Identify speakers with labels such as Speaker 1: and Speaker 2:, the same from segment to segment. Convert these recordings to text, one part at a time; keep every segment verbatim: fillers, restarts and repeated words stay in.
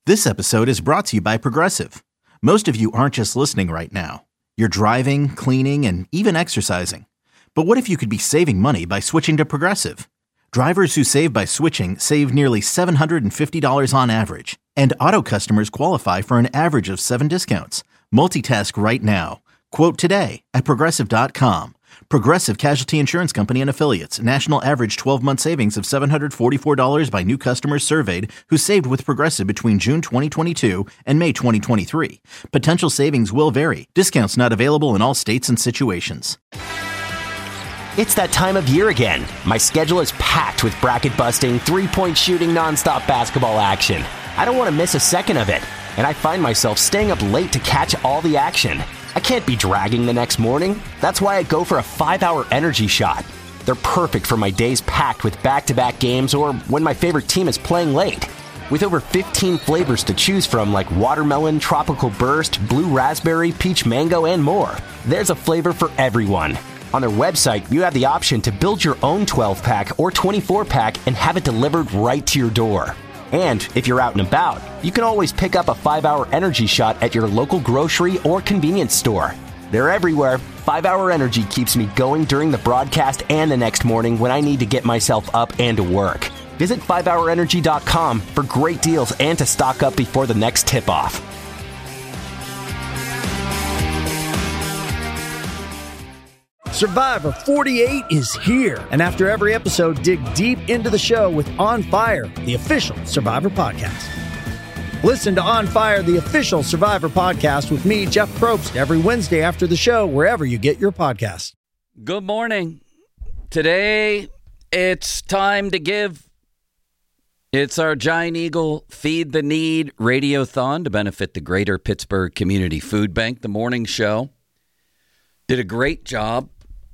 Speaker 1: This episode is brought to you by Progressive. Most of you aren't just listening right now. You're driving, cleaning, and even exercising. But what if you could be saving money by switching to Progressive? Drivers who save by switching save nearly seven hundred fifty dollars on average. And auto customers qualify for an average of seven discounts. Multitask right now. Quote today at Progressive dot com. Progressive Casualty Insurance Company and Affiliates. National average twelve-month savings of seven hundred forty-four dollars by new customers surveyed who saved with Progressive between June twenty twenty-two and May twenty twenty-three. Potential savings will vary. Discounts not available in all states and situations.
Speaker 2: It's that time of year again. My schedule is packed with bracket-busting, three-point shooting, nonstop basketball action. I don't want to miss a second of it, and I find myself staying up late to catch all the action. I can't be dragging the next morning. That's why I go for a five-hour energy shot. They're perfect for my days packed with back-to-back games or when my favorite team is playing late. With over fifteen flavors to choose from like watermelon, tropical burst, blue raspberry, peach mango, and more, there's a flavor for everyone. On their website, you have the option to build your own twelve-pack or twenty-four-pack and have it delivered right to your door. And if you're out and about, you can always pick up a five-hour energy shot at your local grocery or convenience store. They're everywhere. five-hour Energy keeps me going during the broadcast and the next morning when I need to get myself up and to work. Visit five hour energy dot com for great deals and to stock up before the next tip-off.
Speaker 3: Survivor forty-eight is here, and after every episode, dig deep into the show with On Fire, the official Survivor podcast. Listen to On Fire, the official Survivor podcast with me, Jeff Probst, every Wednesday after the show, wherever you get your podcasts.
Speaker 4: Good morning. Today, it's time to give. It's our Giant Eagle Feed the Need Radiothon to benefit the Greater Pittsburgh Community Food Bank. The morning show did a great job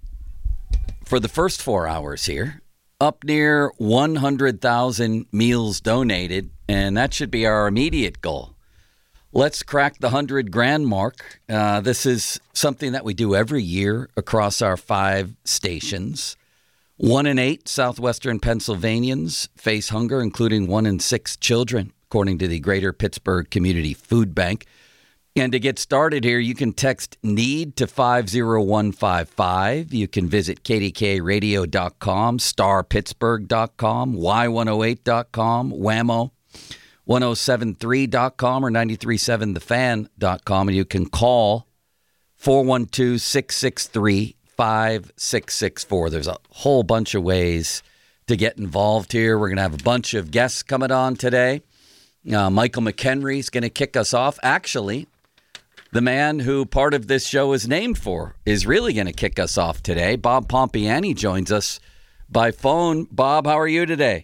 Speaker 4: for the first four hours here, up near one hundred thousand meals donated, and that should be our immediate goal. Let's crack the one hundred grand mark. Uh, this is something that we do every year across our five stations. One in eight southwestern Pennsylvanians face hunger, including one in six children, according to the Greater Pittsburgh Community Food Bank. And to get started here, you can text NEED to five zero one five five. You can visit K D K radio dot com, star pittsburgh dot com, y one oh eight dot com, whammo one oh seven three dot com, or nine three seven the fan dot com. And you can call four one two, six six three, five six six four. There's a whole bunch of ways to get involved here. We're going to have a bunch of guests coming on today. Uh, Michael McHenry is going to kick us off. Actually, the man who part of this show is named for is really going to kick us off today. Bob Pompiani joins us by phone. Bob, how are you today?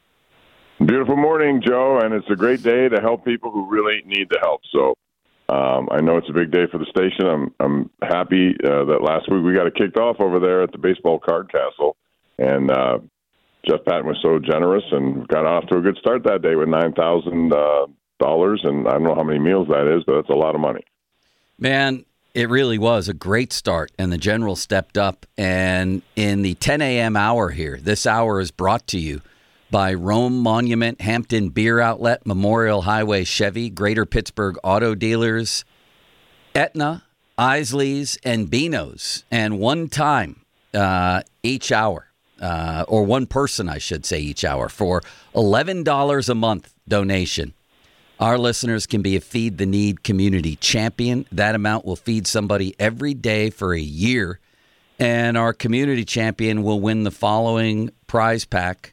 Speaker 5: Beautiful morning, Joe, and it's a great day to help people who really need the help. So um, I know it's a big day for the station. I'm I'm happy uh, that last week we got it kicked off over there at the Baseball Card Castle, and uh, Jeff Patton was so generous and got off to a good start that day with nine thousand dollars, uh, and I don't know how many meals that is, but that's a lot of money.
Speaker 4: Man, it really was a great start, and the general stepped up. And in the ten a.m. hour here, this hour is brought to you by Rome Monument, Hampton Beer Outlet, Memorial Highway Chevy, Greater Pittsburgh Auto Dealers, Aetna, Isley's, and Beano's. And one time uh, each hour, uh, or one person, I should say, each hour, for eleven dollars a month donation. Our listeners can be a Feed the Need community champion. That amount will feed somebody every day for a year. And our community champion will win the following prize pack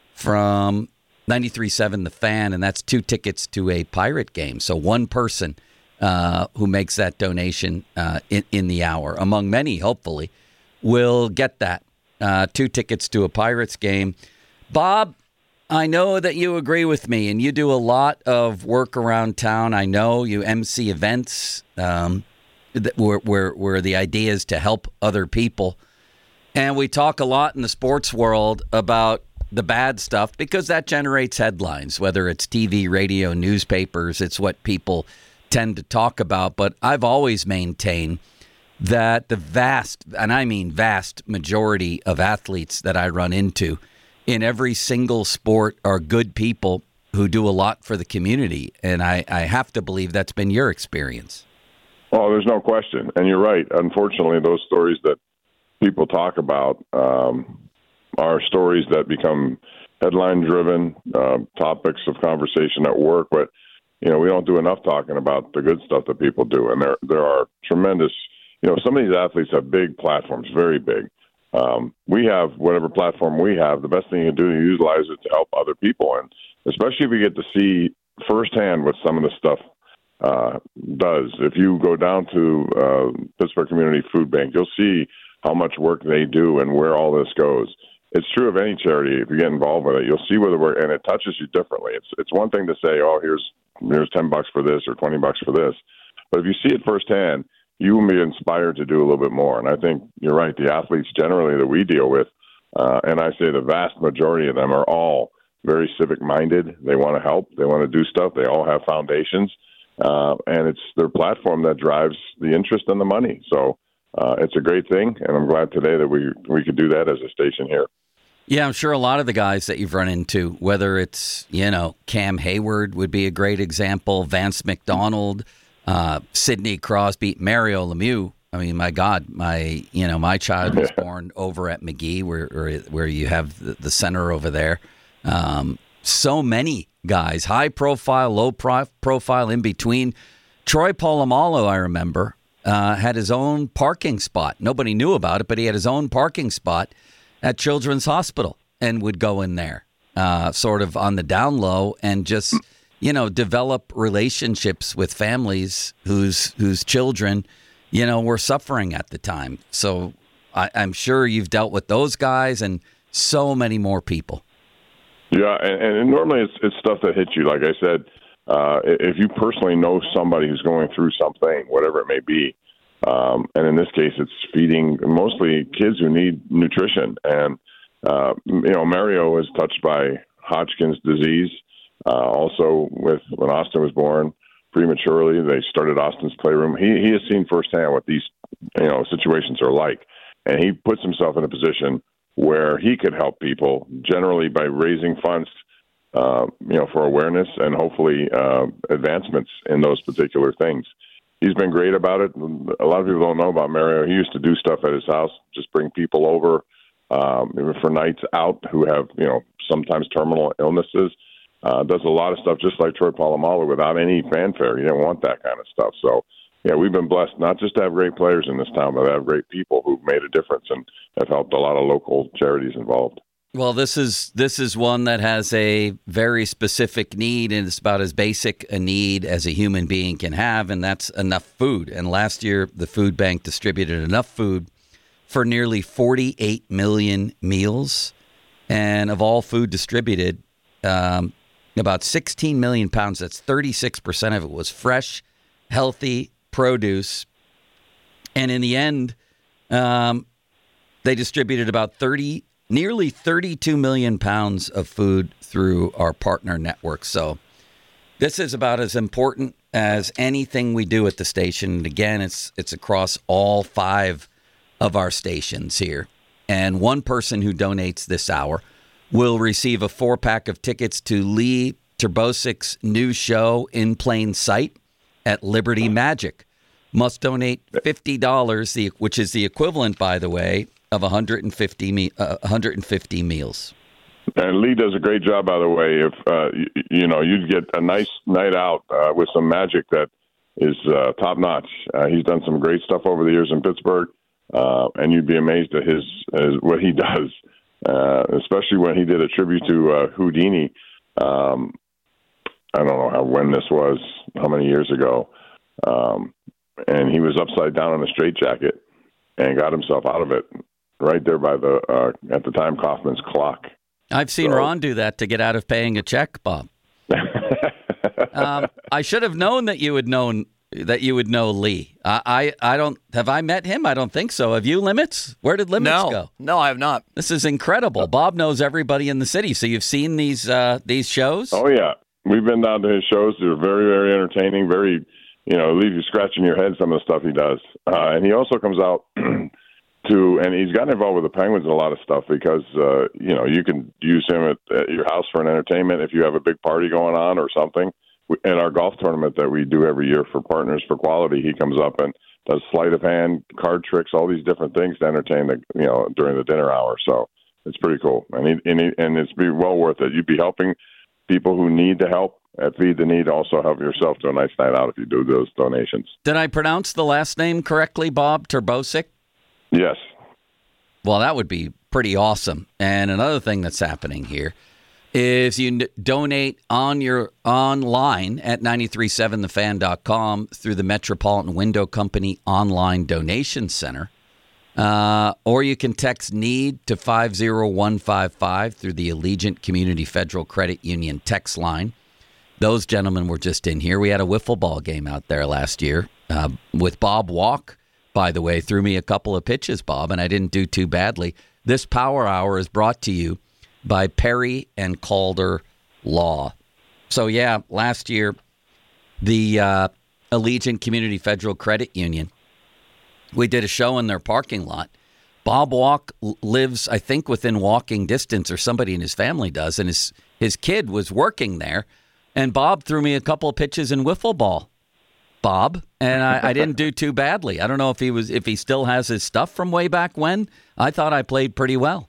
Speaker 4: from ninety-three point seven The Fan, and that's two tickets to a Pirate game. So one person uh, who makes that donation uh, in, in the hour, among many, hopefully, will get that. Uh, two tickets to a Pirates game. Bob, I know that you agree with me, and you do a lot of work around town. I know you M C events um, that where, where, where the idea is to help other people. And we talk a lot in the sports world about the bad stuff because that generates headlines, whether it's T V, radio, newspapers. It's what people tend to talk about. But I've always maintained that the vast, and I mean vast, majority of athletes that I run into in every single sport are good people who do a lot for the community. And I, I have to believe that's been your experience.
Speaker 5: Oh, there's no question. And you're right. Unfortunately, those stories that people talk about um, are stories that become headline-driven uh, topics of conversation at work. But, you know, we don't do enough talking about the good stuff that people do. And there there are tremendous, you know, some of these athletes have big platforms, very big. Um, we have whatever platform we have. The best thing you can do is utilize it to help other people. And especially if you get to see firsthand what some of this stuff uh, does. If you go down to uh, Pittsburgh Community Food Bank, you'll see how much work they do and where all this goes. It's true of any charity. If you get involved with it, you'll see where the work, and it touches you differently. It's it's one thing to say, oh, here's here's ten bucks for this or twenty bucks for this, but if you see it firsthand, you will be inspired to do a little bit more. And I think you're right. The athletes generally that we deal with, uh, and I say the vast majority of them are all very civic-minded. They want to help. They want to do stuff. They all have foundations, uh, and it's their platform that drives the interest and the money. So uh, it's a great thing, and I'm glad today that we we could do that as a station here.
Speaker 4: Yeah, I'm sure a lot of the guys that you've run into, whether it's, you know, Cam Hayward would be a great example, Vance McDonald, uh, Sidney Crosby, Mario Lemieux. I mean, my God, my you know, my child was born over at McGee, where where, where you have the, the center over there. Um, so many guys, high profile, low pro- profile, in between. Troy Polamalu, I remember, uh, had his own parking spot. Nobody knew about it, but he had his own parking spot at Children's Hospital and would go in there uh, sort of on the down low and just, you know, develop relationships with families whose whose children, you know, were suffering at the time. So I, I'm sure you've dealt with those guys and so many more people.
Speaker 5: Yeah, and, and normally it's, it's stuff that hits you. Like I said, uh, if you personally know somebody who's going through something, whatever it may be, Um, and in this case, it's feeding mostly kids who need nutrition. And, uh, you know, Mario was touched by Hodgkin's disease. Uh, also, with when Austin was born prematurely, they started Austin's Playroom. He he has seen firsthand what these, you know, situations are like. And he puts himself in a position where he could help people generally by raising funds, uh, you know, for awareness and hopefully uh, advancements in those particular things. He's been great about it. A lot of people don't know about Mario. He used to do stuff at his house, just bring people over um, for nights out who have, you know, sometimes terminal illnesses. Uh, does a lot of stuff just like Troy Polamalu without any fanfare. He didn't want that kind of stuff. So, yeah, we've been blessed not just to have great players in this town, but to have great people who've made a difference and have helped a lot of local charities involved.
Speaker 4: Well, this is this is one that has a very specific need, and it's about as basic a need as a human being can have, and that's enough food. And last year, the food bank distributed enough food for nearly forty-eight million meals. And of all food distributed, um, about sixteen million pounds, that's thirty-six percent of it, was fresh, healthy produce. And in the end, um, they distributed about thirty nearly thirty-two million pounds of food through our partner network. So this is about as important as anything we do at the station. And again, it's it's across all five of our stations here. And one person who donates this hour will receive a four-pack of tickets to Lee Terbosic's new show, In Plain Sight, at Liberty Magic. Must donate fifty dollars, the which is the equivalent, by the way, of one hundred fifty, me, uh, one hundred fifty meals.
Speaker 5: And Lee does a great job, by the way. If, uh, you, you know, you'd get a nice night out uh, with some magic that is uh, top-notch. Uh, he's done some great stuff over the years in Pittsburgh, uh, and you'd be amazed at his, his what he does, uh, especially when he did a tribute to uh, Houdini. Um, I don't know how when this was, how many years ago, um, and he was upside down in a straitjacket and got himself out of it right there by the, uh, at the time, Kaufman's clock.
Speaker 4: I've seen
Speaker 5: so.
Speaker 4: Ron do that to get out of paying a check, Bob. um, I should have known that you would known that you would know Lee. I, I, I don't have I met him? I don't think so. Have you, Limits? Where did Limits
Speaker 6: no,
Speaker 4: go?
Speaker 6: No, I have not.
Speaker 4: This is incredible. Bob knows everybody in the city. So you've seen these uh, these shows?
Speaker 5: Oh yeah, we've been down to his shows. They're very very entertaining. Very, you know, leave you scratching your head some of the stuff he does. Uh, and he also comes out to, and he's gotten involved with the Penguins in a lot of stuff because, uh, you know, you can use him at, at your house for an entertainment if you have a big party going on or something. In our golf tournament that we do every year for Partners for Quality, he comes up and does sleight of hand, card tricks, all these different things to entertain the, you know, during the dinner hour. So it's pretty cool, and he, and, he, and it's be well worth it. You'd be helping people who need the help at Feed the Need. Also help yourself to a nice night out if you do those donations.
Speaker 4: Did I pronounce the last name correctly, Bob Turbosic?
Speaker 5: Yes.
Speaker 4: Well, that would be pretty awesome. And another thing that's happening here is you n- donate on your online at nine three seven the fan dot com through the Metropolitan Window Company online donation center. Uh, or you can text NEED to five zero one five five through the Allegiant Community Federal Credit Union text line. Those gentlemen were just in here. We had a wiffle ball game out there last year uh, with Bob Walk, by the way, threw me a couple of pitches, Bob, and I didn't do too badly. This Power Hour is brought to you by Perry and Calder Law. So, yeah, last year, the uh, Allegiant Community Federal Credit Union, we did a show in their parking lot. Bob Walk lives, I think, within walking distance, or somebody in his family does, and his, his kid was working there, and Bob threw me a couple of pitches in wiffle ball, Bob, and I, I didn't do too badly. I don't know if he was if he still has his stuff from way back when. I thought I played pretty well.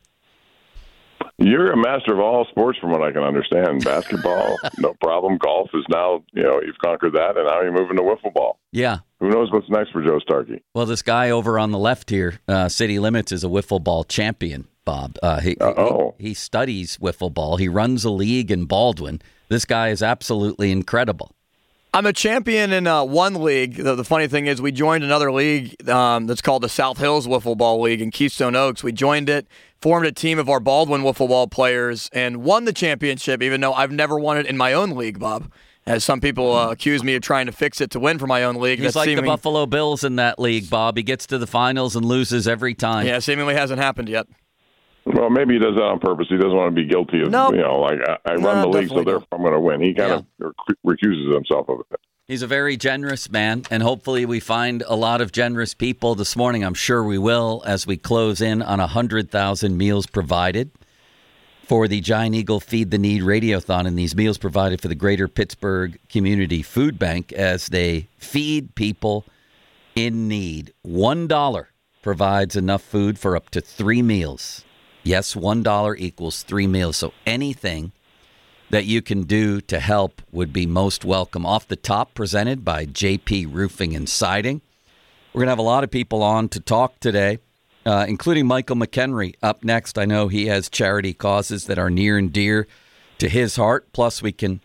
Speaker 5: You're a master of all sports, from what I can understand. Basketball, no problem. Golf is now, you know, you've conquered that, and now you're moving to wiffle ball.
Speaker 4: Yeah.
Speaker 5: Who knows what's next for Joe Starkey?
Speaker 4: Well, this guy over on the left here, uh, City Limits, is a wiffle ball champion, Bob. Uh, he,
Speaker 5: oh.
Speaker 4: he, he studies wiffle ball. He runs a league in Baldwin. This guy is absolutely incredible.
Speaker 6: I'm a champion in uh, one league. The, the funny thing is we joined another league um, that's called the South Hills Wiffle Ball League in Keystone Oaks. We joined it, formed a team of our Baldwin wiffle ball players, and won the championship, even though I've never won it in my own league, Bob. As some people uh, accuse me of trying to fix it to win for my own league.
Speaker 4: He's
Speaker 6: That's
Speaker 4: like
Speaker 6: seemingly,
Speaker 4: the Buffalo Bills in that league, Bob. He gets to the finals and loses every time.
Speaker 6: Yeah, seemingly hasn't happened yet.
Speaker 5: Well, maybe he does that on purpose. He doesn't want to be guilty of,
Speaker 6: nope.
Speaker 5: you know, like, I, I
Speaker 6: no,
Speaker 5: run the league, so
Speaker 6: not.
Speaker 5: therefore I'm going to win. He kind
Speaker 4: yeah.
Speaker 5: of recuses himself of it.
Speaker 4: He's a very generous man, and hopefully we find a lot of generous people this morning. I'm sure we will as we close in on one hundred thousand meals provided for the Giant Eagle Feed the Need Radiothon, and these meals provided for the Greater Pittsburgh Community Food Bank as they feed people in need. One dollar provides enough food for up to three meals. Yes, one dollar equals three meals, so anything that you can do to help would be most welcome. Off the Top, presented by J P Roofing and Siding. We're going to have a lot of people on to talk today, uh, including Michael McHenry up next. I know he has charity causes that are near and dear to his heart. Plus, we can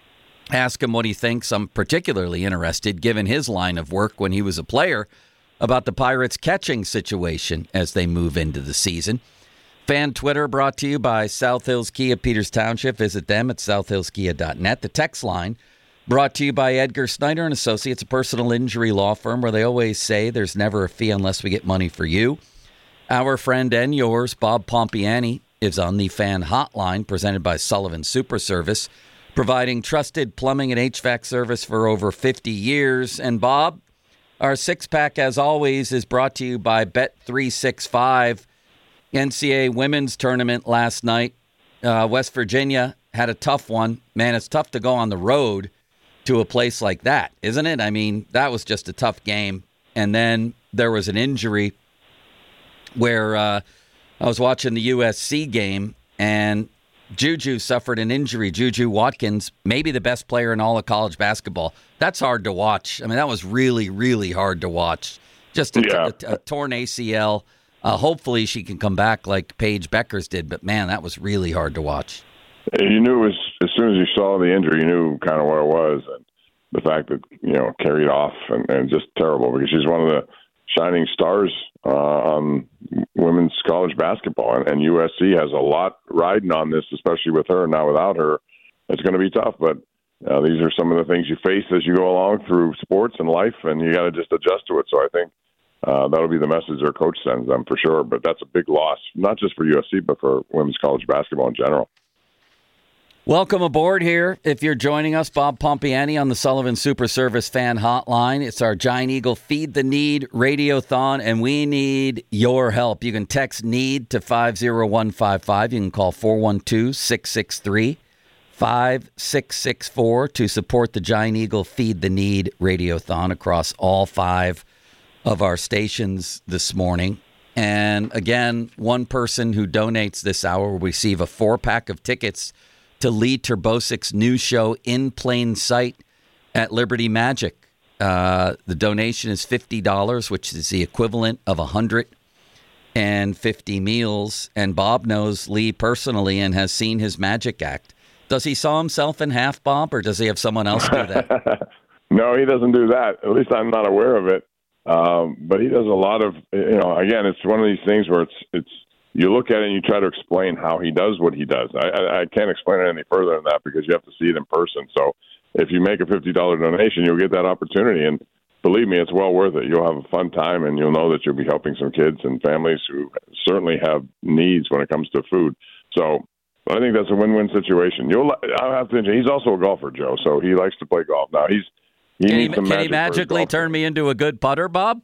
Speaker 4: ask him what he thinks. I'm particularly interested, given his line of work when he was a player, about the Pirates' catching situation as they move into the season. Fan Twitter brought to you by South Hills Kia, Peters Township. Visit them at south hills kia dot net. The text line brought to you by Edgar Snyder and Associates, a personal injury law firm where they always say there's never a fee unless we get money for you. Our friend and yours, Bob Pompiani, is on the Fan Hotline presented by Sullivan Super Service, providing trusted plumbing and H V A C service for over fifty years. And Bob, our six-pack, as always, is brought to you by Bet three sixty-five. N C A A women's tournament last night. Uh, West Virginia had a tough one. Man, it's tough to go on the road to a place like that, isn't it? I mean, that was just a tough game. And then there was an injury where uh, I was watching the U S C game, and Juju suffered an injury. Juju Watkins, maybe the best player in all of college basketball. That's hard to watch. I mean, that was really, really hard to watch. Just a,
Speaker 5: yeah.
Speaker 4: a, a torn A C L. Uh, hopefully she can come back like Paige Beckers did, but man, that was really hard to watch.
Speaker 5: You knew as, as soon as you saw the injury, you knew kind of what it was, and the fact that, you know, carried off and, and just terrible, because she's one of the shining stars uh, on women's college basketball, and, and U S C has a lot riding on this, especially with her. Now without her, it's going to be tough, but uh, these are some of the things you face as you go along through sports and life, and you got to just adjust to it. So I think Uh, that'll be the message their coach sends them for sure. But that's a big loss, not just for U S C, but for women's college basketball in general.
Speaker 4: Welcome aboard here. If you're joining us, Bob Pompiani on the Sullivan Super Service Fan Hotline. It's our Giant Eagle Feed the Need Radiothon, and we need your help. You can text NEED to five oh one five five. You can call four one two, six six three, five six six four to support the Giant Eagle Feed the Need Radiothon across all five of our stations this morning. And again, one person who donates this hour will receive a four-pack of tickets to Lee Terbosic's new show, In Plain Sight, at Liberty Magic. Uh, the donation is fifty dollars, which is the equivalent of one hundred fifty meals. And Bob knows Lee personally and has seen his magic act. Does he saw himself in half, Bob, or does he have someone else do that?
Speaker 5: No, he doesn't do that. At least I'm not aware of it. Um, but he does a lot of, you know, again, it's one of these things where it's, it's, you look at it and you try to explain how he does what he does. I, I, I can't explain it any further than that because you have to see it in person. So if you make a fifty dollars donation, you'll get that opportunity. And believe me, it's well worth it. You'll have a fun time, and you'll know that you'll be helping some kids and families who certainly have needs when it comes to food. So I think that's a win-win situation. You'll, I'll have to. He's also a golfer, Joe, so he likes to play golf. Now he's he
Speaker 4: can
Speaker 5: needs
Speaker 4: he,
Speaker 5: some
Speaker 4: can
Speaker 5: magic
Speaker 4: he magically turn me into a good putter, Bob?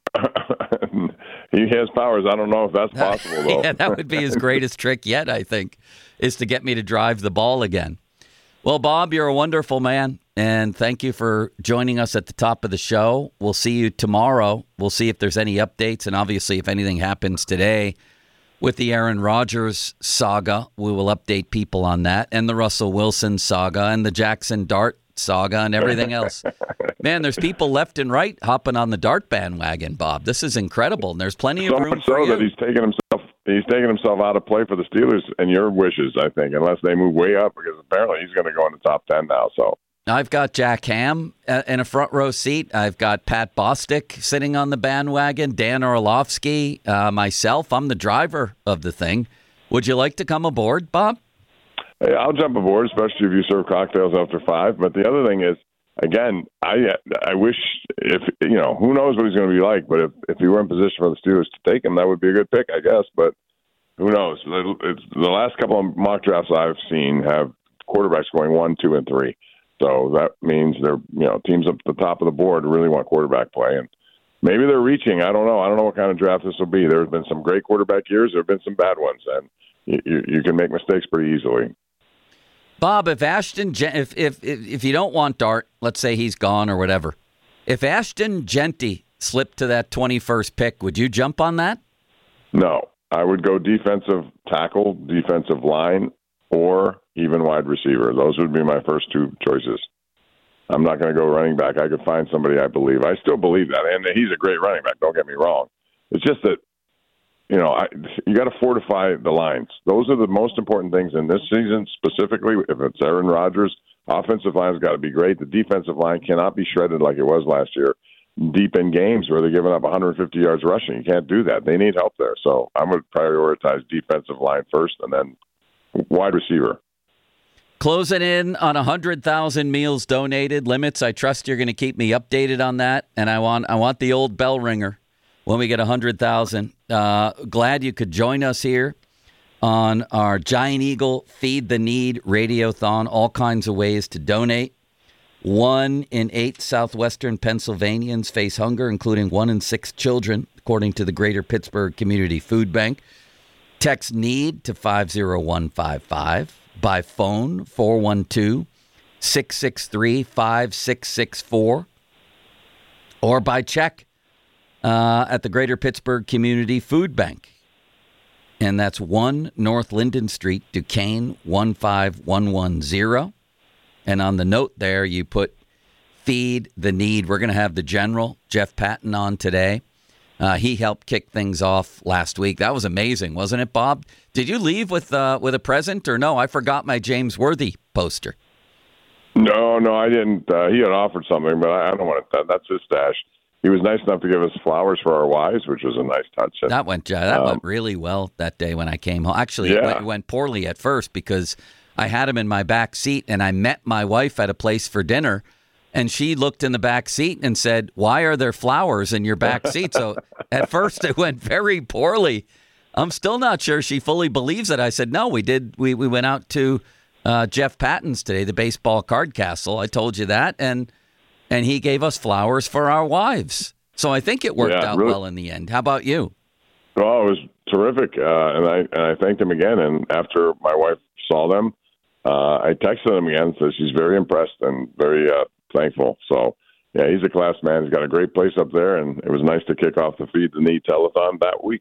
Speaker 5: He has powers. I don't know if that's possible, though.
Speaker 4: Yeah, that would be his greatest trick yet, I think, is to get me to drive the ball again. Well, Bob, you're a wonderful man, and thank you for joining us at the top of the show. We'll see you tomorrow. We'll see if there's any updates, and obviously if anything happens today with the Aaron Rodgers saga, we will update people on that, and the Russell Wilson saga, and the Jackson Dart saga, and everything else. Man, there's people left and right hopping on the Dart bandwagon, Bob. This is incredible, and there's plenty of
Speaker 5: so
Speaker 4: room
Speaker 5: much
Speaker 4: for
Speaker 5: so
Speaker 4: you.
Speaker 5: that he's taking himself he's taking himself out of play for the Steelers and your wishes, I think, unless they move way up, because apparently he's going to go in the top ten now. So
Speaker 4: I've got Jack Ham in a front row seat. I've got Pat Bostic sitting on the bandwagon, Dan Orlovsky, uh, myself. I'm the driver of the thing. Would you like to come aboard, Bob?
Speaker 5: Hey, I'll jump aboard, especially if you serve cocktails after five. But the other thing is, again, I I wish if, you know, who knows what he's going to be like, but if, if he were in position for the Steelers to take him, that would be a good pick, I guess. But who knows? It's, the last couple of mock drafts I've seen have quarterbacks going one, two, and three. So that means they're, you know, teams up at the top of the board really want quarterback play. And maybe they're reaching. I don't know. I don't know what kind of draft this will be. There have been some great quarterback years. There have been some bad ones. And you, you, you can make mistakes pretty easily.
Speaker 4: Bob, if Ashton, if, if if if you don't want Dart, let's say he's gone or whatever, if Ashton Genty slipped to that twenty-first pick, would you jump on that?
Speaker 5: No. I would go defensive tackle, defensive line, or even wide receiver. Those would be my first two choices. I'm not going to go running back. I could find somebody I believe. I still believe that. And he's a great running back, don't get me wrong. It's just that, you know, I, you got to fortify the lines. Those are the most important things in this season, specifically. If it's Aaron Rodgers, offensive line's got to be great. The defensive line cannot be shredded like it was last year. Deep in games where they're giving up one hundred fifty yards rushing, you can't do that. They need help there. So I'm going to prioritize defensive line first, and then wide receiver.
Speaker 4: Closing in on one hundred thousand meals donated limits. I trust you're going to keep me updated on that, and I want I want the old bell ringer when we get one hundred thousand. Uh, glad you could join us here on our Giant Eagle Feed the Need Radiothon. All kinds of ways to donate. One in eight southwestern Pennsylvanians face hunger, including one in six children, according to the Greater Pittsburgh Community Food Bank. Text NEED to five oh one five five. By phone, four one two, six six three, five six six four. Or by check uh, at the Greater Pittsburgh Community Food Bank. And that's one North Linden Street, Duquesne, one five one one zero. And on the note there, you put Feed the Need. We're going to have the General, Jeff Patton, on today. Uh, he helped kick things off last week. That was amazing, wasn't it, Bob? Did you leave with uh, with a present or no? I forgot my James Worthy poster.
Speaker 5: No, no, I didn't. Uh, he had offered something, but I, I don't want it. That, that's his stash. He was nice enough to give us flowers for our wives, which was a nice touch. And,
Speaker 4: that went uh, that
Speaker 5: um,
Speaker 4: went really well that day when I came home. Actually,
Speaker 5: yeah.
Speaker 4: it, went, it went poorly at first because I had him in my back seat, and I met my wife at a place for dinner, and she looked in the back seat and said, "Why are there flowers in your back seat?" So at first it went very poorly. I'm still not sure she fully believes it. I said, "No, we did. We, we went out to uh, Jeff Patton's today, the baseball card castle. I told you that, and and he gave us flowers for our wives. So I think it worked
Speaker 5: Yeah,
Speaker 4: out
Speaker 5: really.
Speaker 4: well in the end. How about you?
Speaker 5: Oh, it was terrific, uh, and I and I thanked him again. And after my wife saw them, uh, I texted him again and said she's very impressed and very uh, thankful. So, yeah, he's a class man. He's got a great place up there, and it was nice to kick off the Feed the Need telethon that week.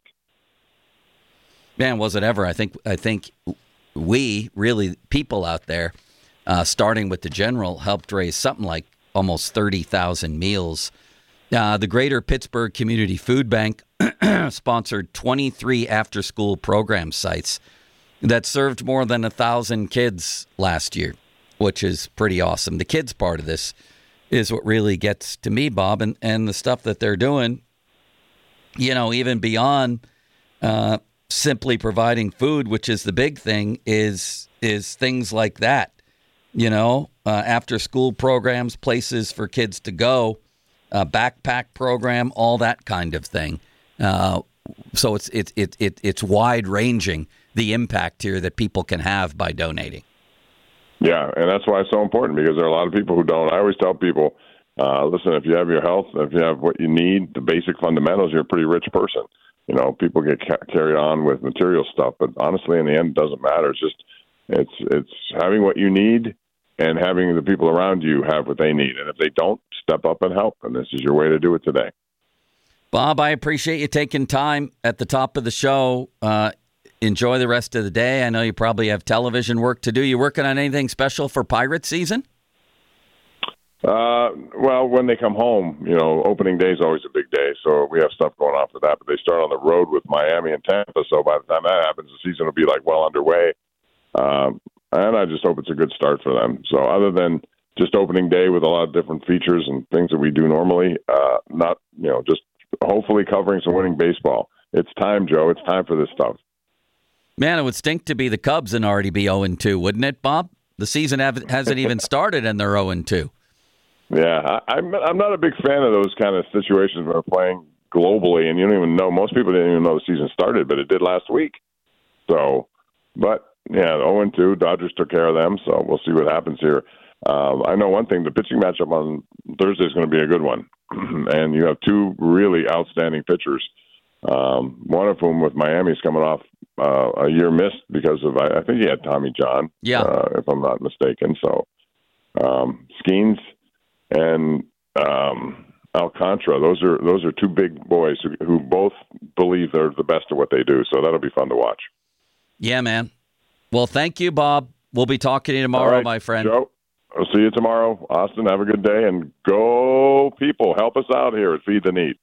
Speaker 4: Man, was it ever? I think I think we really people out there, uh, starting with the general, helped raise something like almost thirty thousand meals. Uh, the Greater Pittsburgh Community Food Bank sponsored twenty-three after-school program sites that served more than a thousand kids last year, which is pretty awesome. The kids part of this is what really gets to me, Bob, and, and the stuff that they're doing, you know, even beyond uh, simply providing food, which is the big thing, is is things like that, you know, uh, after-school programs, places for kids to go, a backpack program, all that kind of thing. Uh, so it's it's it, it, it's wide-ranging, the impact here that people can have by donating.
Speaker 5: Yeah, and that's why it's so important, because there are a lot of people who don't. I always tell people, uh, listen, if you have your health, if you have what you need, the basic fundamentals, you're a pretty rich person. You know, people get ca- carried on with material stuff, but honestly, in the end, it doesn't matter. It's just it's it's having what you need and having the people around you have what they need. And if they don't, step up and help. And this is your way to do it today.
Speaker 4: Bob, I appreciate you taking time at the top of the show. Uh, enjoy the rest of the day. I know you probably have television work to do. You working on anything special for Pirate season?
Speaker 5: Uh, well, when they come home, you know, opening day is always a big day. So we have stuff going on for that. But they start on the road with Miami and Tampa. So by the time that happens, the season will be like well underway. Um, and I just hope it's a good start for them. So other than just opening day with a lot of different features and things that we do normally, uh, not, you know, just hopefully covering some winning baseball. It's time, Joe. It's time for this stuff.
Speaker 4: Man, it would stink to be the Cubs and already be oh and two, wouldn't it, Bob? The season hav- hasn't even started and they're oh and two.
Speaker 5: Yeah, I, I'm I'm not a big fan of those kind of situations where we're playing globally and you don't even know. Most people didn't even know the season started, but it did last week. So, but, yeah, oh and two, Dodgers took care of them, so we'll see what happens here. Um, I know one thing, the pitching matchup on Thursday is going to be a good one. And you have two really outstanding pitchers, um, one of whom with Miami is coming off uh, a year missed because of, I, I think he had Tommy John,
Speaker 4: yeah.
Speaker 5: uh, if I'm not mistaken. So um, Skeens and um, Alcantara, those are those are two big boys who, who both believe they're the best at what they do. So that'll be fun to watch.
Speaker 4: Yeah, man. Well, thank you, Bob. We'll be talking to you tomorrow,
Speaker 5: right,
Speaker 4: my friend.
Speaker 5: Joe, I'll see you tomorrow. Austin, have a good day, and go people. Help us out here at Feed the Need.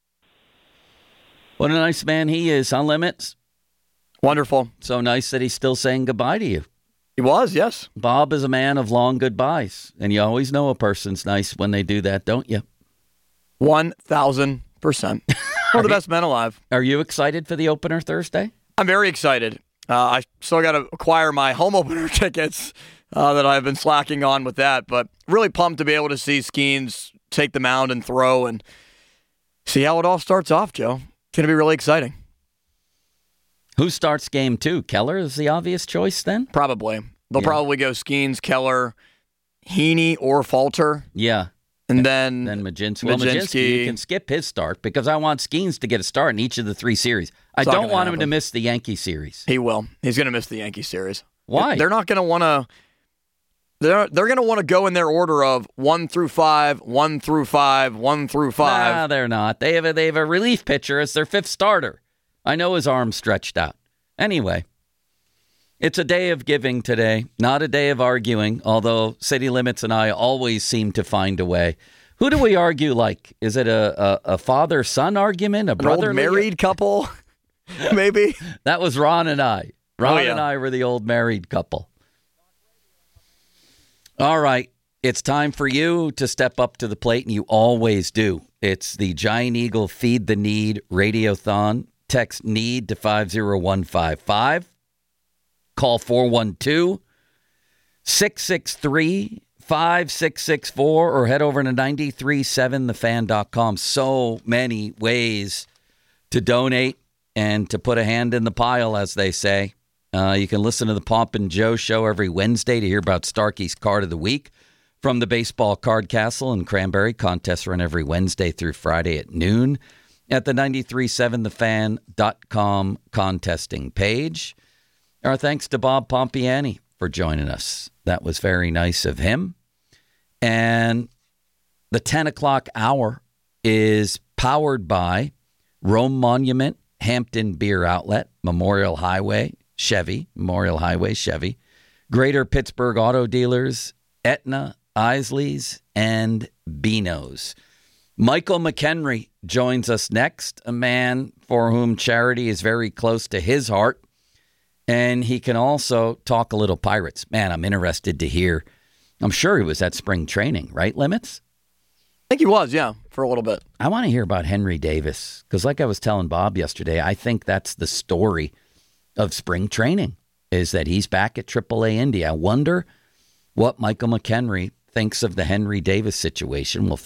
Speaker 4: What a nice man he is, huh, Limits?
Speaker 6: Wonderful.
Speaker 4: So nice that he's still saying goodbye to you.
Speaker 6: He was, yes.
Speaker 4: Bob is a man of long goodbyes, and you always know a person's nice when they do that, don't you?
Speaker 6: one thousand percent. One of the best men alive.
Speaker 4: Are you excited for the opener Thursday?
Speaker 6: I'm very excited. Uh, I still got to acquire my home opener tickets uh, that I've been slacking on with that, but really pumped to be able to see Skeens take the mound and throw and see how it all starts off, Joe. It's going to be really exciting.
Speaker 4: Who starts game two? Keller is the obvious choice then?
Speaker 6: Probably. They'll
Speaker 4: Yeah.
Speaker 6: probably go Skeens, Keller, Heaney, or Falter.
Speaker 4: Yeah.
Speaker 6: And then,
Speaker 4: Then Majinski. Well, Majinski,
Speaker 6: Majinski.
Speaker 4: you can skip his start because I want Skeens to get a start in each of the three series. I
Speaker 6: It's not
Speaker 4: don't
Speaker 6: gonna
Speaker 4: want him to
Speaker 6: happen.
Speaker 4: miss the Yankee series.
Speaker 6: He will. He's going to miss the Yankee series.
Speaker 4: Why?
Speaker 6: They're not going to want to. They're they're going to want to go in their order of one through five, one through five, one through five.
Speaker 4: Nah, they're not. They have a, they have a relief pitcher as their fifth starter. I know his arm's stretched out. Anyway, it's a day of giving today, not a day of arguing, although City Limits and I always seem to find a way. Who do we argue like? Is it a, a, a father-son argument, a
Speaker 6: An
Speaker 4: brother
Speaker 6: old married couple, maybe.
Speaker 4: That was Ron and I. Ron
Speaker 6: Oh, yeah.
Speaker 4: and I were the old married couple. All right. It's time for you to step up to the plate, and you always do. It's the Giant Eagle Feed the Need Radiothon. Text NEED to five zero one five five. Call four one two, six six three, five six six four or head over to nine three seven the fan dot com. So many ways to donate and to put a hand in the pile, as they say. Uh, you can listen to the Pomp and Joe show every Wednesday to hear about Starkey's Card of the Week from the Baseball Card Castle in Cranberry. Contests run every Wednesday through Friday at noon at the ninety-three point seven the fan dot com contesting page. Our thanks to Bob Pompiani for joining us. That was very nice of him. And the ten o'clock hour is powered by Rome Monument, Hampton Beer Outlet, Memorial Highway, Chevy, Memorial Highway, Chevy, Greater Pittsburgh Auto Dealers, Aetna, Isley's, and Beano's. Michael McHenry joins us next, a man for whom charity is very close to his heart. And he can also talk a little Pirates. Man, I'm interested to hear. I'm sure he was at spring training, right, Limits?
Speaker 6: I think he was, yeah, for a little bit.
Speaker 4: I want to hear about Henry Davis because like I was telling Bob yesterday, I think that's the story of spring training is that he's back at triple A Indy. I wonder what Michael McHenry thinks of the Henry Davis situation. We'll